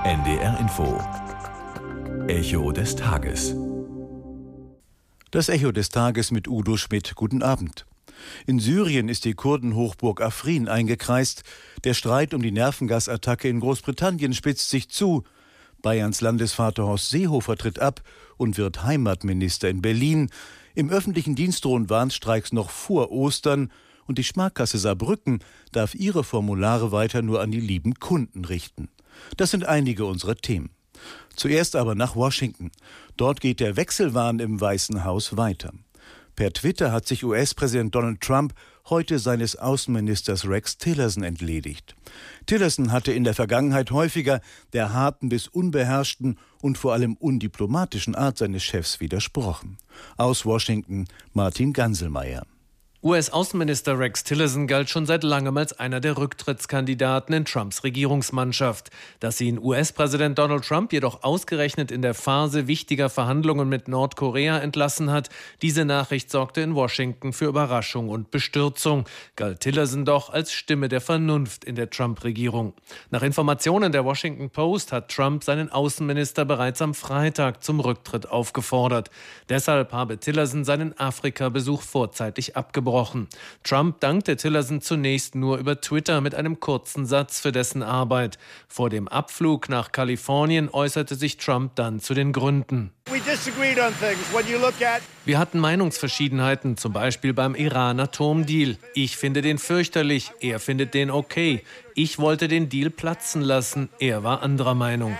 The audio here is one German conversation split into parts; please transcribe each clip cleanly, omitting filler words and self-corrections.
NDR Info. Echo des Tages. Das Echo des Tages mit Udo Schmidt. Guten Abend. In Syrien ist die Kurdenhochburg Afrin eingekreist. Der Streit um die Nervengasattacke in Großbritannien spitzt sich zu. Bayerns Landesvater Horst Seehofer tritt ab und wird Heimatminister in Berlin. Im öffentlichen Dienst drohen Warnstreiks noch vor Ostern. Und die Sparkasse Saarbrücken darf ihre Formulare weiter nur an die lieben Kunden richten. Das sind einige unserer Themen. Zuerst aber nach Washington. Dort geht der Wechselwahn im Weißen Haus weiter. Per Twitter hat sich US-Präsident Donald Trump heute seines Außenministers Rex Tillerson entledigt. Tillerson hatte in der Vergangenheit häufiger der harten bis unbeherrschten und vor allem undiplomatischen Art seines Chefs widersprochen. Aus Washington Martin Ganselmeier. US-Außenminister Rex Tillerson galt schon seit langem als einer der Rücktrittskandidaten in Trumps Regierungsmannschaft. Dass ihn US-Präsident Donald Trump jedoch ausgerechnet in der Phase wichtiger Verhandlungen mit Nordkorea entlassen hat, diese Nachricht sorgte in Washington für Überraschung und Bestürzung, galt Tillerson doch als Stimme der Vernunft in der Trump-Regierung. Nach Informationen der Washington Post hat Trump seinen Außenminister bereits am Freitag zum Rücktritt aufgefordert. Deshalb habe Tillerson seinen Afrika-Besuch vorzeitig abgebrochen. Trump dankte Tillerson zunächst nur über Twitter mit einem kurzen Satz für dessen Arbeit. Vor dem Abflug nach Kalifornien äußerte sich Trump dann zu den Gründen. Wir hatten Meinungsverschiedenheiten, zum Beispiel beim Iran-Atomdeal. Ich finde den fürchterlich, er findet den okay. Ich wollte den Deal platzen lassen, er war anderer Meinung.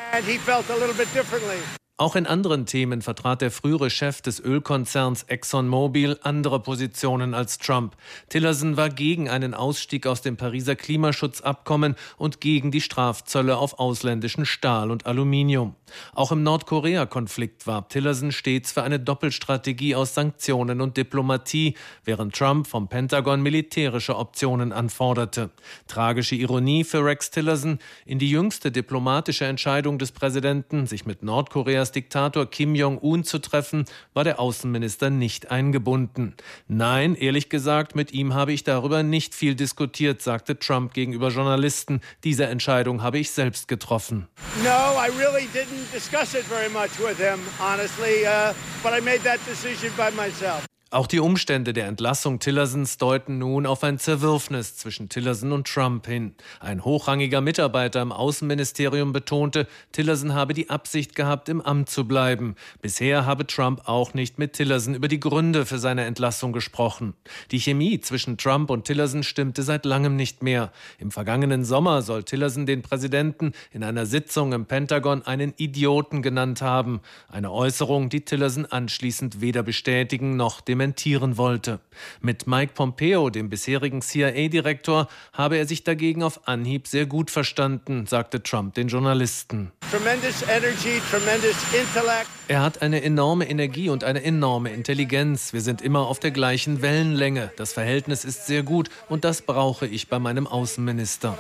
Auch in anderen Themen vertrat der frühere Chef des Ölkonzerns ExxonMobil andere Positionen als Trump. Tillerson war gegen einen Ausstieg aus dem Pariser Klimaschutzabkommen und gegen die Strafzölle auf ausländischen Stahl und Aluminium. Auch im Nordkorea-Konflikt warb Tillerson stets für eine Doppelstrategie aus Sanktionen und Diplomatie, während Trump vom Pentagon militärische Optionen anforderte. Tragische Ironie für Rex Tillerson: In die jüngste diplomatische Entscheidung des Präsidenten, sich mit Nordkoreas Diktator Kim Jong-un zu treffen, war der Außenminister nicht eingebunden. Nein, ehrlich gesagt, mit ihm habe ich darüber nicht viel diskutiert, sagte Trump gegenüber Journalisten. Diese Entscheidung habe ich selbst getroffen. No, I really didn't discuss it very much with him, honestly, but I made that decision by myself. Auch die Umstände der Entlassung Tillersons deuten nun auf ein Zerwürfnis zwischen Tillerson und Trump hin. Ein hochrangiger Mitarbeiter im Außenministerium betonte, Tillerson habe die Absicht gehabt, im Amt zu bleiben. Bisher habe Trump auch nicht mit Tillerson über die Gründe für seine Entlassung gesprochen. Die Chemie zwischen Trump und Tillerson stimmte seit langem nicht mehr. Im vergangenen Sommer soll Tillerson den Präsidenten in einer Sitzung im Pentagon einen Idioten genannt haben. Eine Äußerung, die Tillerson anschließend weder bestätigen noch dementieren wollte. Mit Mike Pompeo, dem bisherigen CIA-Direktor, habe er sich dagegen auf Anhieb sehr gut verstanden, sagte Trump den Journalisten. Tremendous energy, tremendous intellect. Er hat eine enorme Energie und eine enorme Intelligenz. Wir sind immer auf der gleichen Wellenlänge. Das Verhältnis ist sehr gut und das brauche ich bei meinem Außenminister.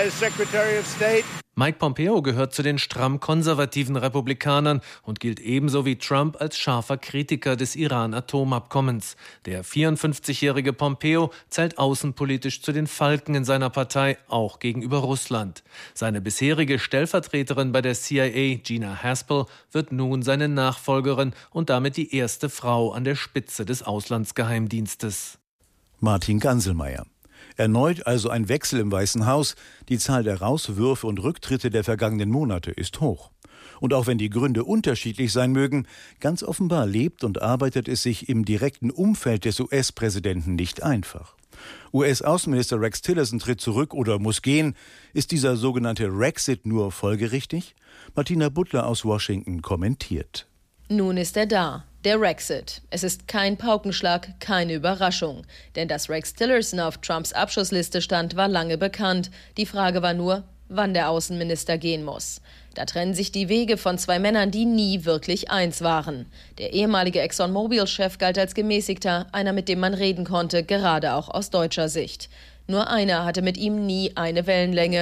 Mike Pompeo gehört zu den stramm konservativen Republikanern und gilt ebenso wie Trump als scharfer Kritiker des Iran-Atomabkommens. Der 54-jährige Pompeo zählt außenpolitisch zu den Falken in seiner Partei, auch gegenüber Russland. Seine bisherige Stellvertreterin bei der CIA, Gina Haspel, wird nun seine Nachfolgerin und damit die erste Frau an der Spitze des Auslandsgeheimdienstes. Martin Ganselmeier. Erneut also ein Wechsel im Weißen Haus. Die Zahl der Rauswürfe und Rücktritte der vergangenen Monate ist hoch. Und auch wenn die Gründe unterschiedlich sein mögen, ganz offenbar lebt und arbeitet es sich im direkten Umfeld des US-Präsidenten nicht einfach. US-Außenminister Rex Tillerson tritt zurück oder muss gehen. Ist dieser sogenannte Rexit nur folgerichtig? Martina Butler aus Washington kommentiert. Nun ist er da, der Rexit. Es ist kein Paukenschlag, keine Überraschung. Denn dass Rex Tillerson auf Trumps Abschussliste stand, war lange bekannt. Die Frage war nur, wann der Außenminister gehen muss. Da trennen sich die Wege von zwei Männern, die nie wirklich eins waren. Der ehemalige ExxonMobil-Chef galt als gemäßigter, einer, mit dem man reden konnte, gerade auch aus deutscher Sicht. Nur einer hatte mit ihm nie eine Wellenlänge.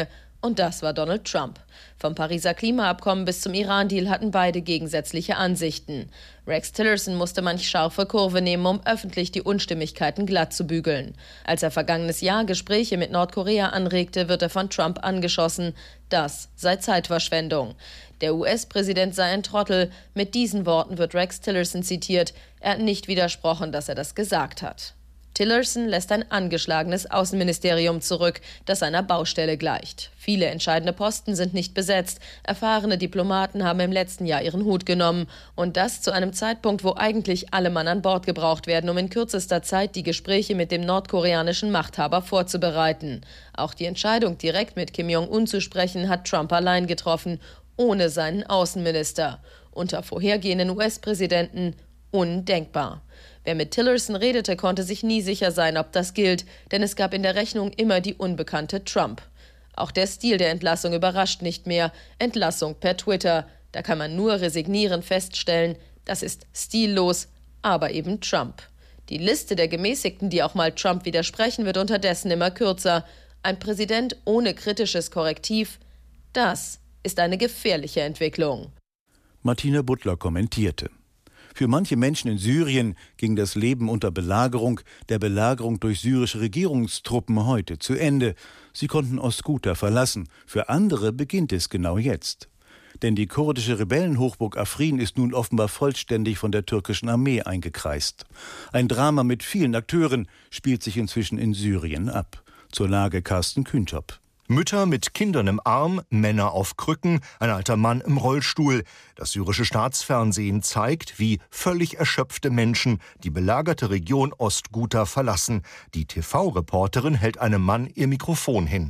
und das war Donald Trump. Vom Pariser Klimaabkommen bis zum Iran-Deal hatten beide gegensätzliche Ansichten. Rex Tillerson musste manch scharfe Kurve nehmen, um öffentlich die Unstimmigkeiten glatt zu bügeln. Als er vergangenes Jahr Gespräche mit Nordkorea anregte, wird er von Trump angeschossen. Das sei Zeitverschwendung. Der US-Präsident sei ein Trottel. Mit diesen Worten wird Rex Tillerson zitiert. Er hat nicht widersprochen, dass er das gesagt hat. Tillerson lässt ein angeschlagenes Außenministerium zurück, das einer Baustelle gleicht. Viele entscheidende Posten sind nicht besetzt. Erfahrene Diplomaten haben im letzten Jahr ihren Hut genommen. Und das zu einem Zeitpunkt, wo eigentlich alle Mann an Bord gebraucht werden, um in kürzester Zeit die Gespräche mit dem nordkoreanischen Machthaber vorzubereiten. Auch die Entscheidung, direkt mit Kim Jong-un zu sprechen, hat Trump allein getroffen, ohne seinen Außenminister. Unter vorhergehenden US-Präsidenten undenkbar. Wer mit Tillerson redete, konnte sich nie sicher sein, ob das gilt, denn es gab in der Rechnung immer die unbekannte Trump. Auch der Stil der Entlassung überrascht nicht mehr. Entlassung per Twitter. Da kann man nur resignierend feststellen, das ist stillos, aber eben Trump. Die Liste der Gemäßigten, die auch mal Trump widersprechen, wird unterdessen immer kürzer. Ein Präsident ohne kritisches Korrektiv, das ist eine gefährliche Entwicklung. Martina Butler kommentierte: Für manche Menschen in Syrien ging das Leben unter Belagerung, der Belagerung durch syrische Regierungstruppen heute zu Ende. Sie konnten Ostghouta verlassen. Für andere beginnt es genau jetzt. Denn die kurdische Rebellenhochburg Afrin ist nun offenbar vollständig von der türkischen Armee eingekreist. Ein Drama mit vielen Akteuren spielt sich inzwischen in Syrien ab. Zur Lage Carsten Kühntop. Mütter mit Kindern im Arm, Männer auf Krücken, ein alter Mann im Rollstuhl. Das syrische Staatsfernsehen zeigt, wie völlig erschöpfte Menschen die belagerte Region Ostghouta verlassen. Die TV-Reporterin hält einem Mann ihr Mikrofon hin.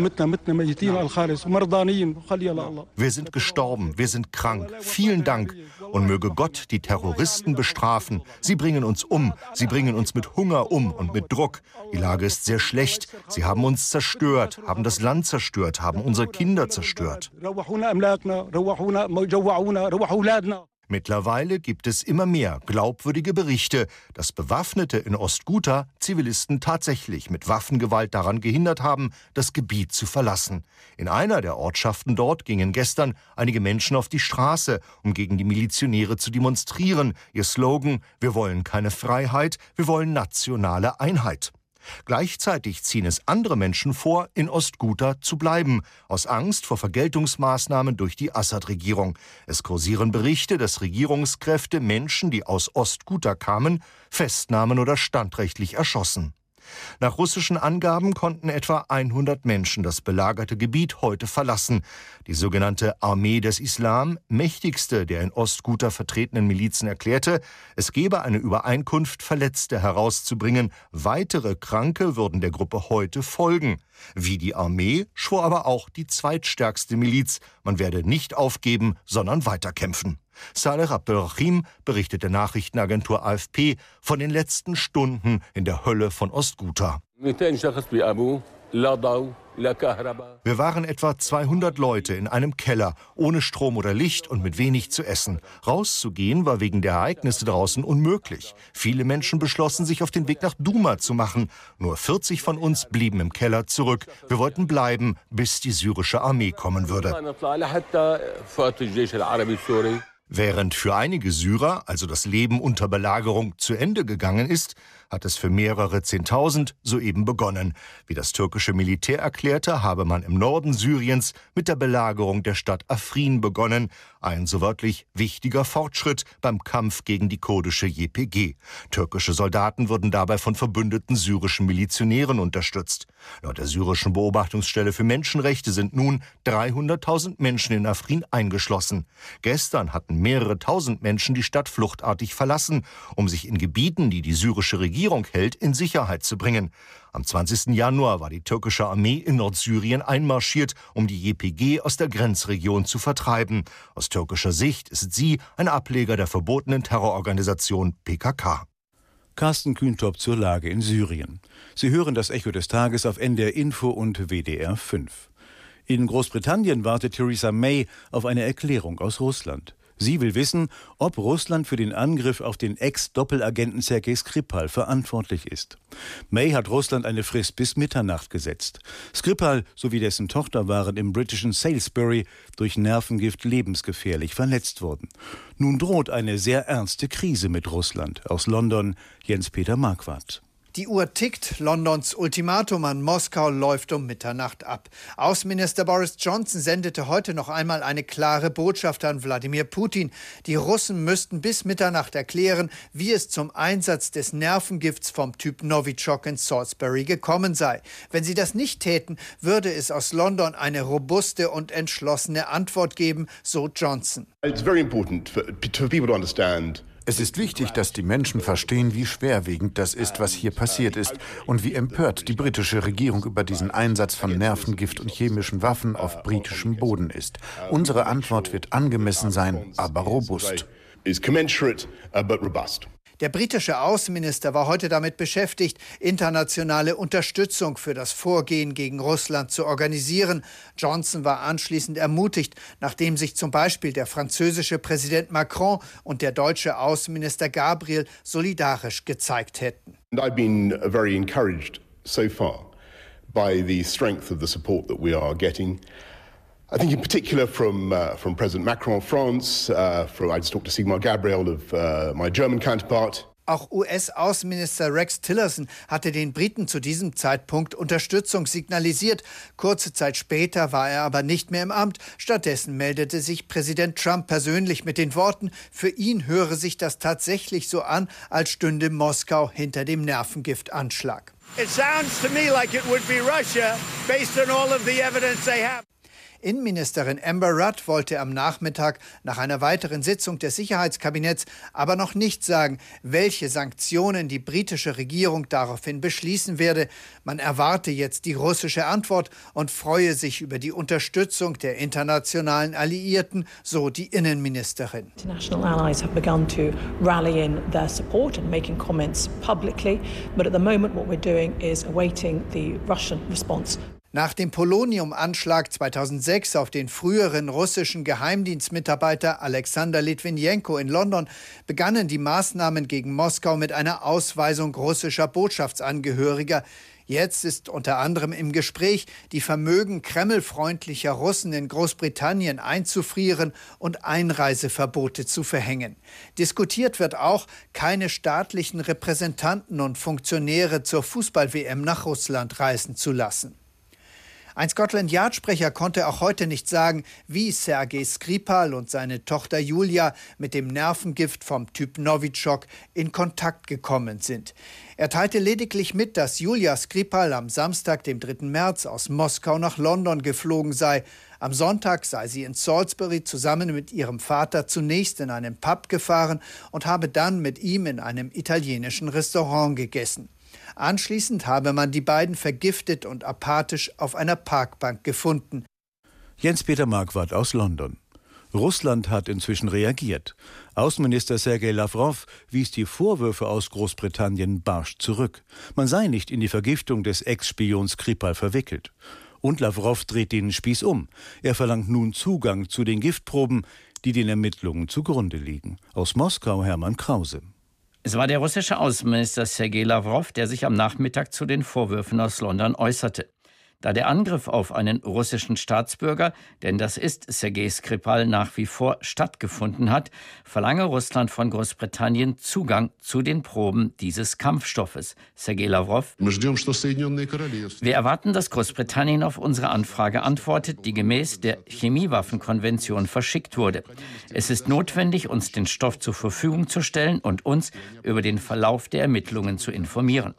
Wir sind gestorben, wir sind krank. Vielen Dank. Und möge Gott die Terroristen bestrafen. Sie bringen uns um. Sie bringen uns mit Hunger um und mit Druck. Die Lage ist sehr schlecht. Sie haben uns zerstört, haben das Land zerstört, haben unsere Kinder zerstört. Mittlerweile gibt es immer mehr glaubwürdige Berichte, dass Bewaffnete in Ostghouta Zivilisten tatsächlich mit Waffengewalt daran gehindert haben, das Gebiet zu verlassen. In einer der Ortschaften dort gingen gestern einige Menschen auf die Straße, um gegen die Milizionäre zu demonstrieren. Ihr Slogan: Wir wollen keine Freiheit, wir wollen nationale Einheit. Gleichzeitig ziehen es andere Menschen vor, in Ostghouta zu bleiben, aus Angst vor Vergeltungsmaßnahmen durch die Assad-Regierung. Es kursieren Berichte, dass Regierungskräfte Menschen, die aus Ostghouta kamen, festnahmen oder standrechtlich erschossen. Nach russischen Angaben konnten etwa 100 Menschen das belagerte Gebiet heute verlassen. Die sogenannte Armee des Islam, mächtigste der in Ostghouta vertretenen Milizen, erklärte, es gebe eine Übereinkunft, Verletzte herauszubringen. Weitere Kranke würden der Gruppe heute folgen. Wie die Armee schwor aber auch die zweitstärkste Miliz. Man werde nicht aufgeben, sondern weiterkämpfen. Saleh Abdelrahim berichtet der Nachrichtenagentur AFP von den letzten Stunden in der Hölle von Ostghouta. Wir waren etwa 200 Leute in einem Keller, ohne Strom oder Licht und mit wenig zu essen. Rauszugehen war wegen der Ereignisse draußen unmöglich. Viele Menschen beschlossen, sich auf den Weg nach Duma zu machen. Nur 40 von uns blieben im Keller zurück. Wir wollten bleiben, bis die syrische Armee kommen würde. Während für einige Syrer also das Leben unter Belagerung zu Ende gegangen ist, hat es für mehrere Zehntausend soeben begonnen. Wie das türkische Militär erklärte, habe man im Norden Syriens mit der Belagerung der Stadt Afrin begonnen. Ein so wörtlich wichtiger Fortschritt beim Kampf gegen die kurdische YPG. Türkische Soldaten wurden dabei von verbündeten syrischen Milizionären unterstützt. Laut der syrischen Beobachtungsstelle für Menschenrechte sind nun 300.000 Menschen in Afrin eingeschlossen. Gestern hatten mehrere tausend Menschen die Stadt fluchtartig verlassen, um sich in Gebieten, die die syrische Regierung hält, in Sicherheit zu bringen. Am 20. Januar war die türkische Armee in Nordsyrien einmarschiert, um die YPG aus der Grenzregion zu vertreiben. Aus türkischer Sicht ist sie ein Ableger der verbotenen Terrororganisation PKK. Carsten Kühntop zur Lage in Syrien. Sie hören das Echo des Tages auf NDR Info und WDR 5. In Großbritannien wartet Theresa May auf eine Erklärung aus Russland. Sie will wissen, ob Russland für den Angriff auf den Ex-Doppelagenten Sergei Skripal verantwortlich ist. May hat Russland eine Frist bis Mitternacht gesetzt. Skripal sowie dessen Tochter waren im britischen Salisbury durch Nervengift lebensgefährlich verletzt worden. Nun droht eine sehr ernste Krise mit Russland. Aus London Jens-Peter Marquardt. Die Uhr tickt, Londons Ultimatum an Moskau läuft um Mitternacht ab. Außenminister Boris Johnson sendete heute noch einmal eine klare Botschaft an Wladimir Putin. Die Russen müssten bis Mitternacht erklären, wie es zum Einsatz des Nervengifts vom Typ Novichok in Salisbury gekommen sei. Wenn sie das nicht täten, würde es aus London eine robuste und entschlossene Antwort geben, so Johnson. It's very important for people to understand. Es ist wichtig, dass die Menschen verstehen, wie schwerwiegend das ist, was hier passiert ist und wie empört die britische Regierung über diesen Einsatz von Nervengift und chemischen Waffen auf britischem Boden ist. Unsere Antwort wird angemessen sein, aber robust. Der britische Außenminister war heute damit beschäftigt, internationale Unterstützung für das Vorgehen gegen Russland zu organisieren. Johnson war anschließend ermutigt, nachdem sich zum Beispiel der französische Präsident Macron und der deutsche Außenminister Gabriel solidarisch gezeigt hätten. I've been very encouraged so far by the strength of the support that we are getting. I think in particular from President Macron of France, I just talked to Sigmar Gabriel of my German counterpart. Auch US-Außenminister Rex Tillerson hatte den Briten zu diesem Zeitpunkt Unterstützung signalisiert. Kurze Zeit später war er aber nicht mehr im Amt. Stattdessen meldete sich Präsident Trump persönlich mit den Worten, für ihn höre sich das tatsächlich so an, als stünde Moskau hinter dem Nervengiftanschlag. It sounds to me like it would be Russia based on all of the evidence they have. Innenministerin Amber Rudd wollte am Nachmittag nach einer weiteren Sitzung des Sicherheitskabinetts aber noch nicht sagen, welche Sanktionen die britische Regierung daraufhin beschließen werde. Man erwarte jetzt die russische Antwort und freue sich über die Unterstützung der internationalen Alliierten, so die Innenministerin. International allies have begun to rally in their support and making comments publicly, but at the moment what we're doing is awaiting the Russian response. Nach dem Polonium-Anschlag 2006 auf den früheren russischen Geheimdienstmitarbeiter Alexander Litwinenko in London begannen die Maßnahmen gegen Moskau mit einer Ausweisung russischer Botschaftsangehöriger. Jetzt ist unter anderem im Gespräch, die Vermögen kremlfreundlicher Russen in Großbritannien einzufrieren und Einreiseverbote zu verhängen. Diskutiert wird auch, keine staatlichen Repräsentanten und Funktionäre zur Fußball-WM nach Russland reisen zu lassen. Ein Scotland-Yard-Sprecher konnte auch heute nicht sagen, wie Sergei Skripal und seine Tochter Julia mit dem Nervengift vom Typ Novichok in Kontakt gekommen sind. Er teilte lediglich mit, dass Julia Skripal am Samstag, dem 3. März, aus Moskau nach London geflogen sei. Am Sonntag sei sie in Salisbury zusammen mit ihrem Vater zunächst in einen Pub gefahren und habe dann mit ihm in einem italienischen Restaurant gegessen. Anschließend habe man die beiden vergiftet und apathisch auf einer Parkbank gefunden. Jens-Peter Marquardt aus London. Russland hat inzwischen reagiert. Außenminister Sergei Lavrov wies die Vorwürfe aus Großbritannien barsch zurück. Man sei nicht in die Vergiftung des Ex-Spions Skripal verwickelt. Und Lavrov dreht den Spieß um. Er verlangt nun Zugang zu den Giftproben, die den Ermittlungen zugrunde liegen. Aus Moskau Hermann Krause. Es war der russische Außenminister Sergei Lavrov, der sich am Nachmittag zu den Vorwürfen aus London äußerte. Da der Angriff auf einen russischen Staatsbürger, denn das ist Sergei Skripal, nach wie vor stattgefunden hat, verlange Russland von Großbritannien Zugang zu den Proben dieses Kampfstoffes. Sergei Lavrov: Wir erwarten, dass Großbritannien auf unsere Anfrage antwortet, die gemäß der Chemiewaffenkonvention verschickt wurde. Es ist notwendig, uns den Stoff zur Verfügung zu stellen und uns über den Verlauf der Ermittlungen zu informieren.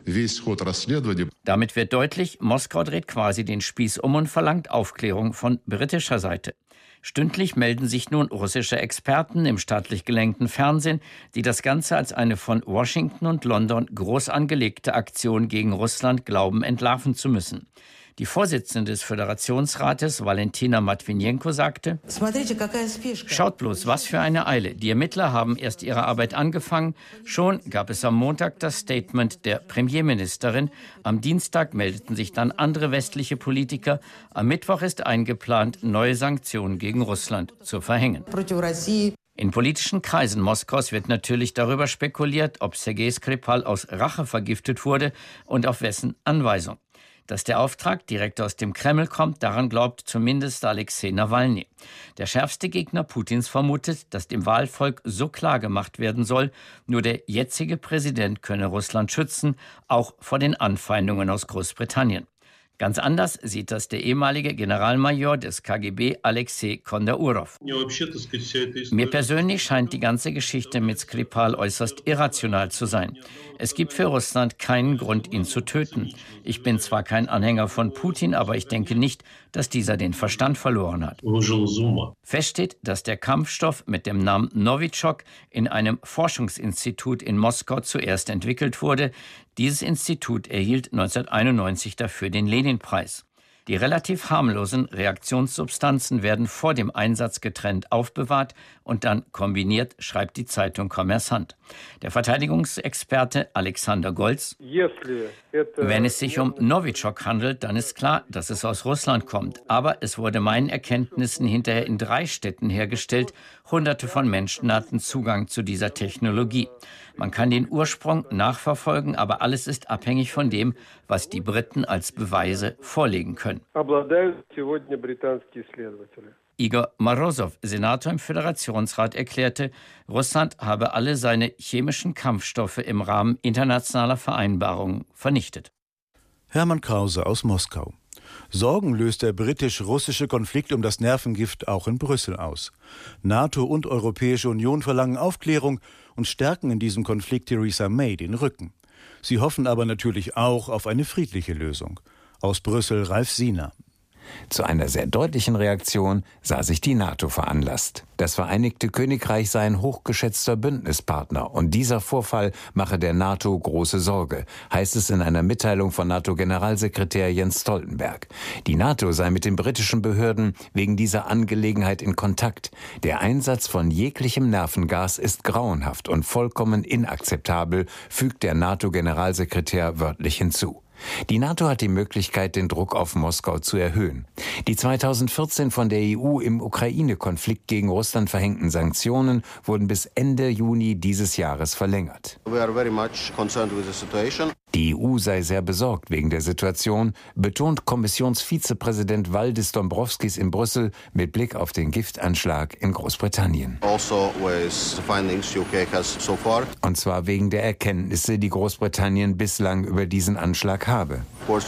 Damit wird deutlich, Moskau dreht quasi den Spieß um und verlangt Aufklärung von britischer Seite. Stündlich melden sich nun russische Experten im staatlich gelenkten Fernsehen, die das Ganze als eine von Washington und London groß angelegte Aktion gegen Russland glauben, entlarven zu müssen. Die Vorsitzende des Föderationsrates, Valentina Matvinenko, sagte: Schaut bloß, was für eine Eile. Die Ermittler haben erst ihre Arbeit angefangen. Schon gab es am Montag das Statement der Premierministerin. Am Dienstag meldeten sich dann andere westliche Politiker. Am Mittwoch ist eingeplant, neue Sanktionen gegen Russland zu verhängen. In politischen Kreisen Moskaus wird natürlich darüber spekuliert, ob Sergei Skripal aus Rache vergiftet wurde und auf wessen Anweisung. Dass der Auftrag direkt aus dem Kreml kommt, daran glaubt zumindest Alexei Nawalny. Der schärfste Gegner Putins vermutet, dass dem Wahlvolk so klar gemacht werden soll, nur der jetzige Präsident könne Russland schützen, auch vor den Anfeindungen aus Großbritannien. Ganz anders sieht das der ehemalige Generalmajor des KGB Alexei Kondaurov. Mir persönlich scheint die ganze Geschichte mit Skripal äußerst irrational zu sein. Es gibt für Russland keinen Grund, ihn zu töten. Ich bin zwar kein Anhänger von Putin, aber ich denke nicht, dass dieser den Verstand verloren hat. Fest steht, dass der Kampfstoff mit dem Namen Novichok in einem Forschungsinstitut in Moskau zuerst entwickelt wurde. Dieses Institut erhielt 1991 dafür den Lenin-Preis. Die relativ harmlosen Reaktionssubstanzen werden vor dem Einsatz getrennt aufbewahrt und dann kombiniert, schreibt die Zeitung Kommersant. Der Verteidigungsexperte Alexander Goltz: Wenn es sich um Novichok handelt, dann ist klar, dass es aus Russland kommt. Aber es wurde meinen Erkenntnissen hinterher in 3 Städten hergestellt. Hunderte von Menschen hatten Zugang zu dieser Technologie. Man kann den Ursprung nachverfolgen, aber alles ist abhängig von dem, was die Briten als Beweise vorlegen können. Igor Morozov, Senator im Föderationsrat, erklärte, Russland habe alle seine chemischen Kampfstoffe im Rahmen internationaler Vereinbarungen vernichtet. Hermann Krause aus Moskau. Sorgen löst der britisch-russische Konflikt um das Nervengift auch in Brüssel aus. NATO und Europäische Union verlangen Aufklärung und stärken in diesem Konflikt Theresa May den Rücken. Sie hoffen aber natürlich auch auf eine friedliche Lösung. Aus Brüssel Ralf Siener. Zu einer sehr deutlichen Reaktion sah sich die NATO veranlasst. Das Vereinigte Königreich sei ein hochgeschätzter Bündnispartner und dieser Vorfall mache der NATO große Sorge, heißt es in einer Mitteilung von NATO-Generalsekretär Jens Stoltenberg. Die NATO sei mit den britischen Behörden wegen dieser Angelegenheit in Kontakt. Der Einsatz von jeglichem Nervengas ist grauenhaft und vollkommen inakzeptabel, fügt der NATO-Generalsekretär wörtlich hinzu. Die NATO hat die Möglichkeit, den Druck auf Moskau zu erhöhen. Die 2014 von der EU im Ukraine-Konflikt gegen Russland verhängten Sanktionen wurden bis Ende Juni dieses Jahres verlängert. Die EU sei sehr besorgt wegen der Situation, betont Kommissionsvizepräsident Valdis Dombrovskis in Brüssel mit Blick auf den Giftanschlag in Großbritannien. Und zwar wegen der Erkenntnisse, die Großbritannien bislang über diesen Anschlag habe.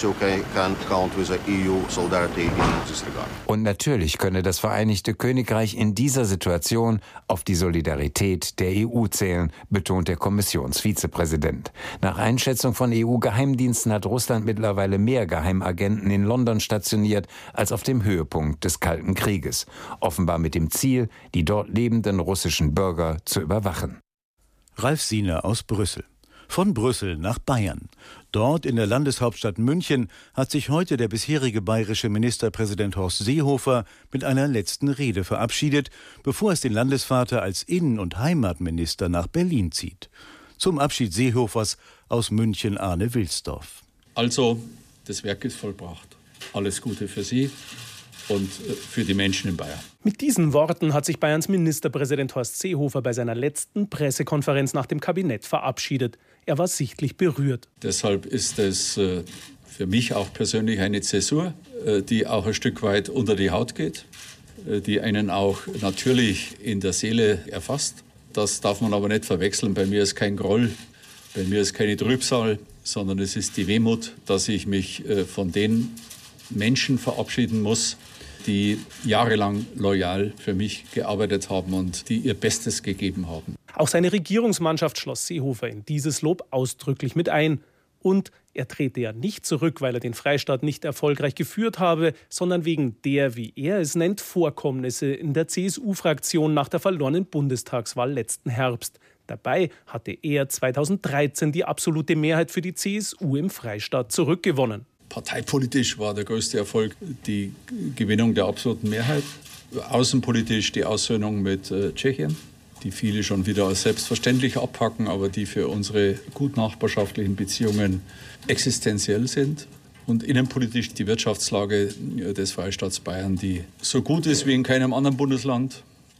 Und natürlich könne das Vereinigte Königreich in dieser Situation auf die Solidarität der EU zählen, betont der Kommissionsvizepräsident. Nach Einschätzung von EU-Geheimdiensten hat Russland mittlerweile mehr Geheimagenten in London stationiert als auf dem Höhepunkt des Kalten Krieges. Offenbar mit dem Ziel, die dort lebenden russischen Bürger zu überwachen. Ralf Siener aus Brüssel. Von Brüssel nach Bayern. Dort in der Landeshauptstadt München hat sich heute der bisherige bayerische Ministerpräsident Horst Seehofer mit einer letzten Rede verabschiedet, bevor es den Landesvater als Innen- und Heimatminister nach Berlin zieht. Zum Abschied Seehofers aus München Arne Wilsdorf. Also, das Werk ist vollbracht. Alles Gute für Sie und für die Menschen in Bayern. Mit diesen Worten hat sich Bayerns Ministerpräsident Horst Seehofer bei seiner letzten Pressekonferenz nach dem Kabinett verabschiedet. Er war sichtlich berührt. Deshalb ist es für mich auch persönlich eine Zäsur, die auch ein Stück weit unter die Haut geht, die einen auch natürlich in der Seele erfasst. Das darf man aber nicht verwechseln. Bei mir ist kein Groll, bei mir ist keine Trübsal, sondern es ist die Wehmut, dass ich mich von den Menschen verabschieden muss, die jahrelang loyal für mich gearbeitet haben und die ihr Bestes gegeben haben. Auch seine Regierungsmannschaft schloss Seehofer in dieses Lob ausdrücklich mit ein. Und er trete ja nicht zurück, weil er den Freistaat nicht erfolgreich geführt habe, sondern wegen der, wie er es nennt, Vorkommnisse in der CSU-Fraktion nach der verlorenen Bundestagswahl letzten Herbst. Dabei hatte er 2013 die absolute Mehrheit für die CSU im Freistaat zurückgewonnen. Parteipolitisch war der größte Erfolg die Gewinnung der absoluten Mehrheit. Außenpolitisch die Aussöhnung mit Tschechien, die viele schon wieder als selbstverständlich abhaken, aber die für unsere gut nachbarschaftlichen Beziehungen existenziell sind. Und innenpolitisch die Wirtschaftslage des Freistaats Bayern, die so gut ist wie in keinem anderen Bundesland.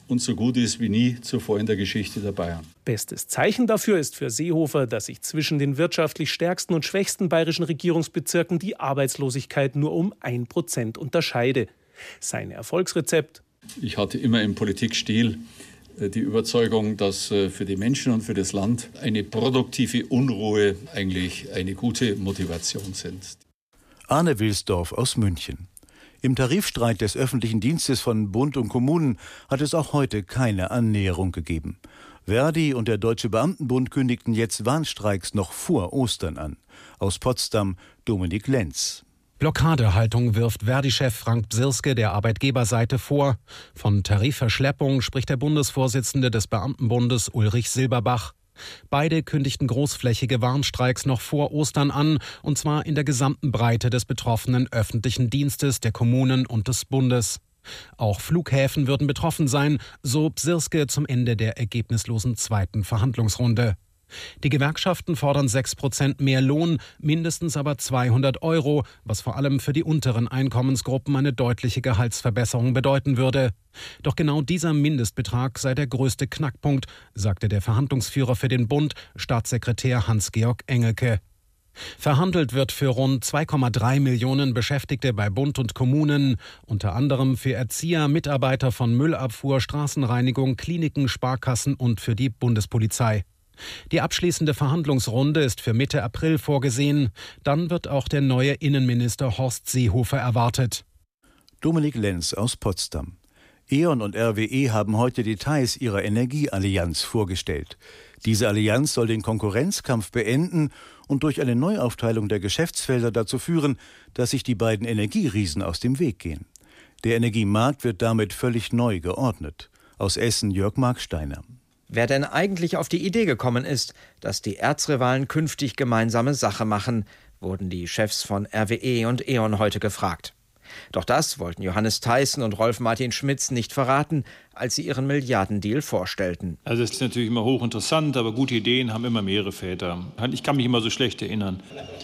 und so gut ist wie nie zuvor in der Geschichte der Bayern. Bestes Zeichen dafür ist für Seehofer, dass sich zwischen den wirtschaftlich stärksten und schwächsten bayerischen Regierungsbezirken die Arbeitslosigkeit nur um 1% unterscheide. Sein Erfolgsrezept: Ich hatte immer im Politikstil die Überzeugung, dass für die Menschen und für das Land eine produktive Unruhe eigentlich eine gute Motivation sind. Arne Wilsdorf aus München. Im Tarifstreit des öffentlichen Dienstes von Bund und Kommunen hat es auch heute keine Annäherung gegeben. Verdi und der Deutsche Beamtenbund kündigten jetzt Warnstreiks noch vor Ostern an. Aus Potsdam Dominik Lenz. Blockadehaltung wirft Verdi-Chef Frank Bsirske der Arbeitgeberseite vor. Von Tarifverschleppung spricht der Bundesvorsitzende des Beamtenbundes Ulrich Silberbach. Beide kündigten großflächige Warnstreiks noch vor Ostern an, und zwar in der gesamten Breite des betroffenen öffentlichen Dienstes, der Kommunen und des Bundes. Auch Flughäfen würden betroffen sein, so Bsirske zum Ende der ergebnislosen zweiten Verhandlungsrunde. Die Gewerkschaften fordern 6% mehr Lohn, mindestens aber 200 €, was vor allem für die unteren Einkommensgruppen eine deutliche Gehaltsverbesserung bedeuten würde. Doch genau dieser Mindestbetrag sei der größte Knackpunkt, sagte der Verhandlungsführer für den Bund, Staatssekretär Hans-Georg Engelke. Verhandelt wird für rund 2,3 Millionen Beschäftigte bei Bund und Kommunen, unter anderem für Erzieher, Mitarbeiter von Müllabfuhr, Straßenreinigung, Kliniken, Sparkassen und für die Bundespolizei. Die abschließende Verhandlungsrunde ist für Mitte April vorgesehen. Dann wird auch der neue Innenminister Horst Seehofer erwartet. Dominik Lenz aus Potsdam. E.ON und RWE haben heute Details ihrer Energieallianz vorgestellt. Diese Allianz soll den Konkurrenzkampf beenden und durch eine Neuaufteilung der Geschäftsfelder dazu führen, dass sich die beiden Energieriesen aus dem Weg gehen. Der Energiemarkt wird damit völlig neu geordnet. Aus Essen Jörg Marksteiner. Wer denn eigentlich auf die Idee gekommen ist, dass die Erzrivalen künftig gemeinsame Sache machen, wurden die Chefs von RWE und E.ON heute gefragt. Doch das wollten Johannes Theissen und Rolf-Martin Schmitz nicht verraten, als sie ihren Milliardendeal vorstellten. Also es ist natürlich immer hochinteressant, aber gute Ideen haben immer mehrere Väter. Ich kann mich immer so schlecht erinnern.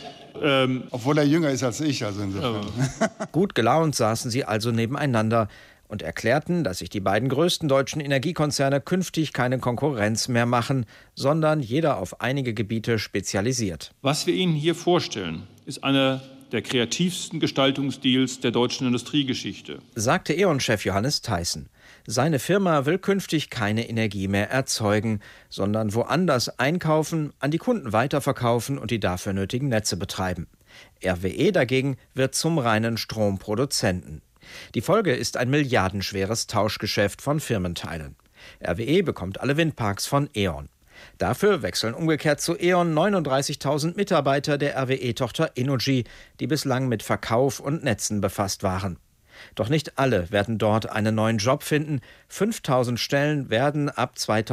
Obwohl er jünger ist als ich, also insofern. Gut gelaunt saßen sie also nebeneinander und erklärten, dass sich die beiden größten deutschen Energiekonzerne künftig keine Konkurrenz mehr machen, sondern jeder auf einige Gebiete spezialisiert. Was wir Ihnen hier vorstellen, ist einer der kreativsten Gestaltungsdeals der deutschen Industriegeschichte, sagte E.ON-Chef Johannes Theissen. Seine Firma will künftig keine Energie mehr erzeugen, sondern woanders einkaufen, an die Kunden weiterverkaufen und die dafür nötigen Netze betreiben. RWE dagegen wird zum reinen Stromproduzenten. Die Folge ist ein milliardenschweres Tauschgeschäft von Firmenteilen. RWE bekommt alle Windparks von E.ON. Dafür wechseln umgekehrt zu E.ON 39.000 Mitarbeiter der RWE-Tochter Innogy, die bislang mit Verkauf und Netzen befasst waren. Doch nicht alle werden dort einen neuen Job finden. 5.000 Stellen werden ab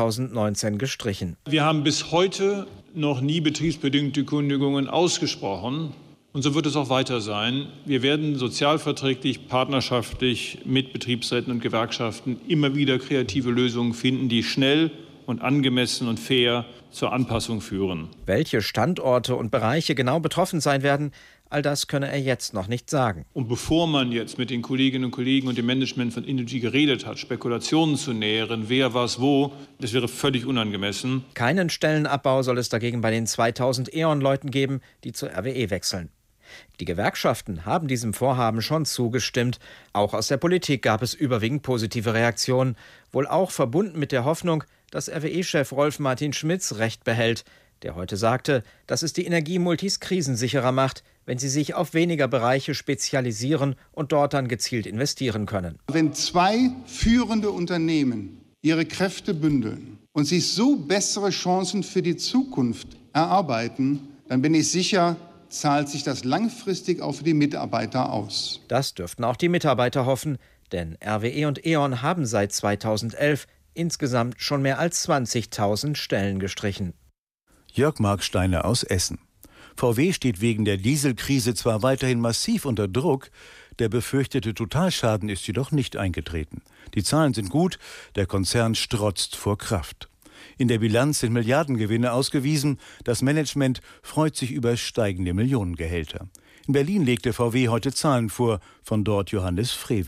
2019 gestrichen. Wir haben bis heute noch nie betriebsbedingte Kündigungen ausgesprochen. Und so wird es auch weiter sein. Wir werden sozialverträglich, partnerschaftlich mit Betriebsräten und Gewerkschaften immer wieder kreative Lösungen finden, die schnell und angemessen und fair zur Anpassung führen. Welche Standorte und Bereiche genau betroffen sein werden, all das könne er jetzt noch nicht sagen. Und bevor man jetzt mit den Kolleginnen und Kollegen und dem Management von Innogy geredet hat, Spekulationen zu nähren, wer was wo, das wäre völlig unangemessen. Keinen Stellenabbau soll es dagegen bei den 2000 E.ON-Leuten geben, die zur RWE wechseln. Die Gewerkschaften haben diesem Vorhaben schon zugestimmt. Auch aus der Politik gab es überwiegend positive Reaktionen, wohl auch verbunden mit der Hoffnung, dass RWE-Chef Rolf-Martin Schmitz Recht behält, der heute sagte, dass es die Energiemultis krisensicherer macht, wenn sie sich auf weniger Bereiche spezialisieren und dort dann gezielt investieren können. Wenn zwei führende Unternehmen ihre Kräfte bündeln und sich so bessere Chancen für die Zukunft erarbeiten, dann bin ich sicher, zahlt sich das langfristig auch für die Mitarbeiter aus. Das dürften auch die Mitarbeiter hoffen, denn RWE und E.ON haben seit 2011 insgesamt schon mehr als 20.000 Stellen gestrichen. Jörg Marksteiner aus Essen. VW steht wegen der Dieselkrise zwar weiterhin massiv unter Druck, der befürchtete Totalschaden ist jedoch nicht eingetreten. Die Zahlen sind gut, der Konzern strotzt vor Kraft. In der Bilanz sind Milliardengewinne ausgewiesen. Das Management freut sich über steigende Millionengehälter. In Berlin legte VW heute Zahlen vor, von dort Johannes Frevel.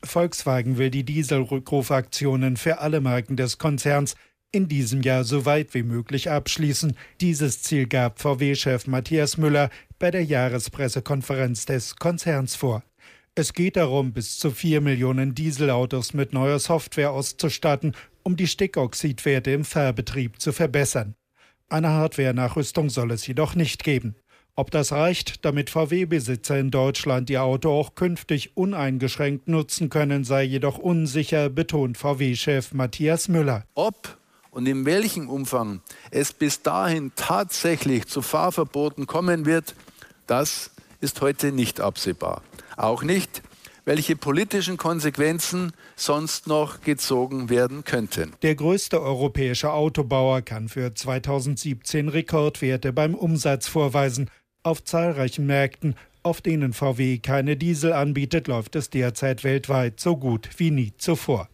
Volkswagen will die Dieselrückrufaktionen für alle Marken des Konzerns in diesem Jahr so weit wie möglich abschließen. Dieses Ziel gab VW-Chef Matthias Müller bei der Jahrespressekonferenz des Konzerns vor. Es geht darum, bis zu 4 Millionen Dieselautos mit neuer Software auszustatten, um die Stickoxidwerte im Fahrbetrieb zu verbessern. Eine Hardware-Nachrüstung soll es jedoch nicht geben. Ob das reicht, damit VW-Besitzer in Deutschland ihr Auto auch künftig uneingeschränkt nutzen können, sei jedoch unsicher, betont VW-Chef Matthias Müller. Ob und in welchem Umfang es bis dahin tatsächlich zu Fahrverboten kommen wird, das ist heute nicht absehbar. Auch nicht, welche politischen Konsequenzen sonst noch gezogen werden könnten. Der größte europäische Autobauer kann für 2017 Rekordwerte beim Umsatz vorweisen. Auf zahlreichen Märkten, auf denen VW keine Diesel anbietet, läuft es derzeit weltweit so gut wie nie zuvor.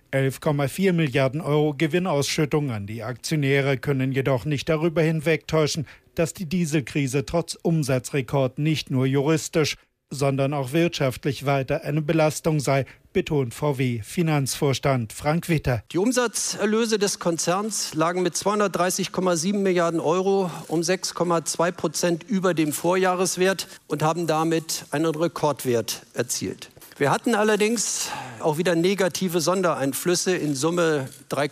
11,4 Milliarden Euro Gewinnausschüttung an die Aktionäre können jedoch nicht darüber hinwegtäuschen, dass die Dieselkrise trotz Umsatzrekord nicht nur juristisch, sondern auch wirtschaftlich weiter eine Belastung sei, betont VW-Finanzvorstand Frank Witter. Die Umsatzerlöse des Konzerns lagen mit 230,7 Milliarden Euro um 6,2% über dem Vorjahreswert und haben damit einen Rekordwert erzielt. Wir hatten allerdings auch wieder negative Sondereinflüsse in Summe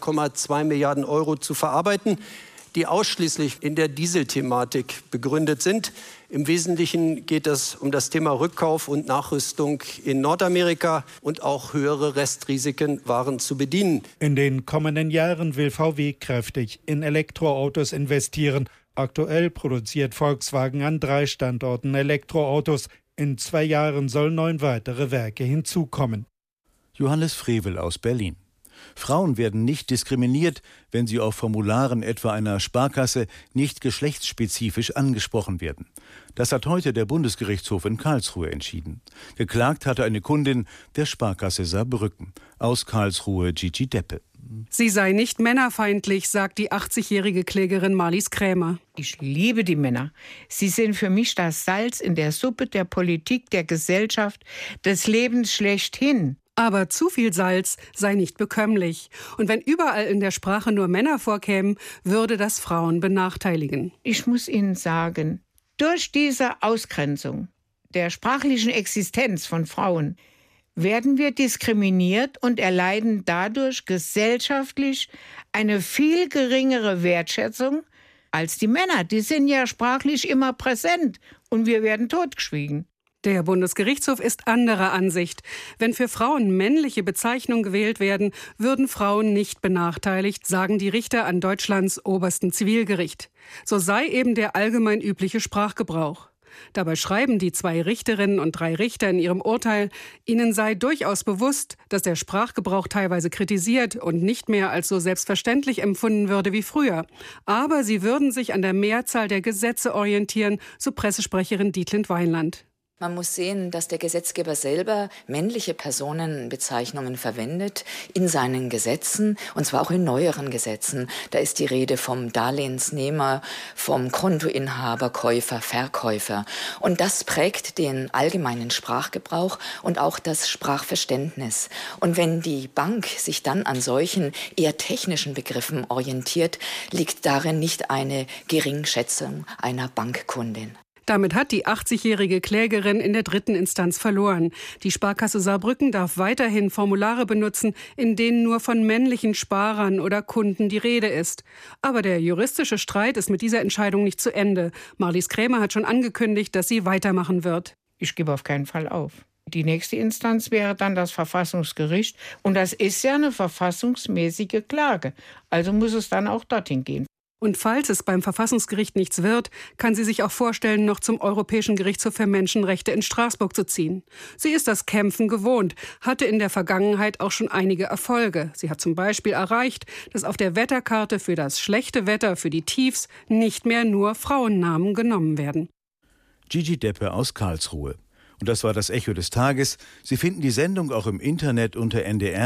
3,2 Milliarden Euro zu verarbeiten, die ausschließlich in der Dieselthematik begründet sind. Im Wesentlichen geht es um das Thema Rückkauf und Nachrüstung in Nordamerika und auch höhere Restrisiken waren zu bedienen. In den kommenden Jahren will VW kräftig in Elektroautos investieren. Aktuell produziert Volkswagen an 3 Standorten Elektroautos. In 2 Jahren sollen 9 weitere Werke hinzukommen. Johannes Frevel aus Berlin. Frauen werden nicht diskriminiert, wenn sie auf Formularen etwa einer Sparkasse nicht geschlechtsspezifisch angesprochen werden. Das hat heute der Bundesgerichtshof in Karlsruhe entschieden. Geklagt hatte eine Kundin der Sparkasse Saarbrücken. Aus Karlsruhe Gigi Deppe. Sie sei nicht männerfeindlich, sagt die 80-jährige Klägerin Marlies Krämer. Ich liebe die Männer. Sie sind für mich das Salz in der Suppe der Politik, der Gesellschaft, des Lebens schlechthin. Aber zu viel Salz sei nicht bekömmlich. Und wenn überall in der Sprache nur Männer vorkämen, würde das Frauen benachteiligen. Ich muss Ihnen sagen, durch diese Ausgrenzung der sprachlichen Existenz von Frauen werden wir diskriminiert und erleiden dadurch gesellschaftlich eine viel geringere Wertschätzung als die Männer. Die sind ja sprachlich immer präsent und wir werden totgeschwiegen. Der Bundesgerichtshof ist anderer Ansicht. Wenn für Frauen männliche Bezeichnungen gewählt werden, würden Frauen nicht benachteiligt, sagen die Richter an Deutschlands obersten Zivilgericht. So sei eben der allgemein übliche Sprachgebrauch. Dabei schreiben die 2 Richterinnen und 3 Richter in ihrem Urteil, ihnen sei durchaus bewusst, dass der Sprachgebrauch teilweise kritisiert und nicht mehr als so selbstverständlich empfunden würde wie früher. Aber sie würden sich an der Mehrzahl der Gesetze orientieren, so Pressesprecherin Dietlind Weinland. Man muss sehen, dass der Gesetzgeber selber männliche Personenbezeichnungen verwendet in seinen Gesetzen, und zwar auch in neueren Gesetzen. Da ist die Rede vom Darlehensnehmer, vom Kontoinhaber, Käufer, Verkäufer. Und das prägt den allgemeinen Sprachgebrauch und auch das Sprachverständnis. Und wenn die Bank sich dann an solchen eher technischen Begriffen orientiert, liegt darin nicht eine Geringschätzung einer Bankkundin. Damit hat die 80-jährige Klägerin in der 3. Instanz verloren. Die Sparkasse Saarbrücken darf weiterhin Formulare benutzen, in denen nur von männlichen Sparern oder Kunden die Rede ist. Aber der juristische Streit ist mit dieser Entscheidung nicht zu Ende. Marlies Krämer hat schon angekündigt, dass sie weitermachen wird. Ich gebe auf keinen Fall auf. Die nächste Instanz wäre dann das Verfassungsgericht. Und das ist ja eine verfassungsmäßige Klage. Also muss es dann auch dorthin gehen. Und falls es beim Verfassungsgericht nichts wird, kann sie sich auch vorstellen, noch zum Europäischen Gerichtshof für Menschenrechte in Straßburg zu ziehen. Sie ist das Kämpfen gewohnt, hatte in der Vergangenheit auch schon einige Erfolge. Sie hat zum Beispiel erreicht, dass auf der Wetterkarte für das schlechte Wetter, für die Tiefs, nicht mehr nur Frauennamen genommen werden. Gigi Deppe aus Karlsruhe. Und das war das Echo des Tages. Sie finden die Sendung auch im Internet unter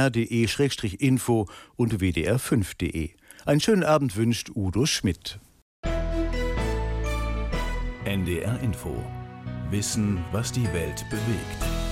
ndr.de/info und wdr5.de. Einen schönen Abend wünscht Udo Schmidt. NDR Info. Wissen, was die Welt bewegt.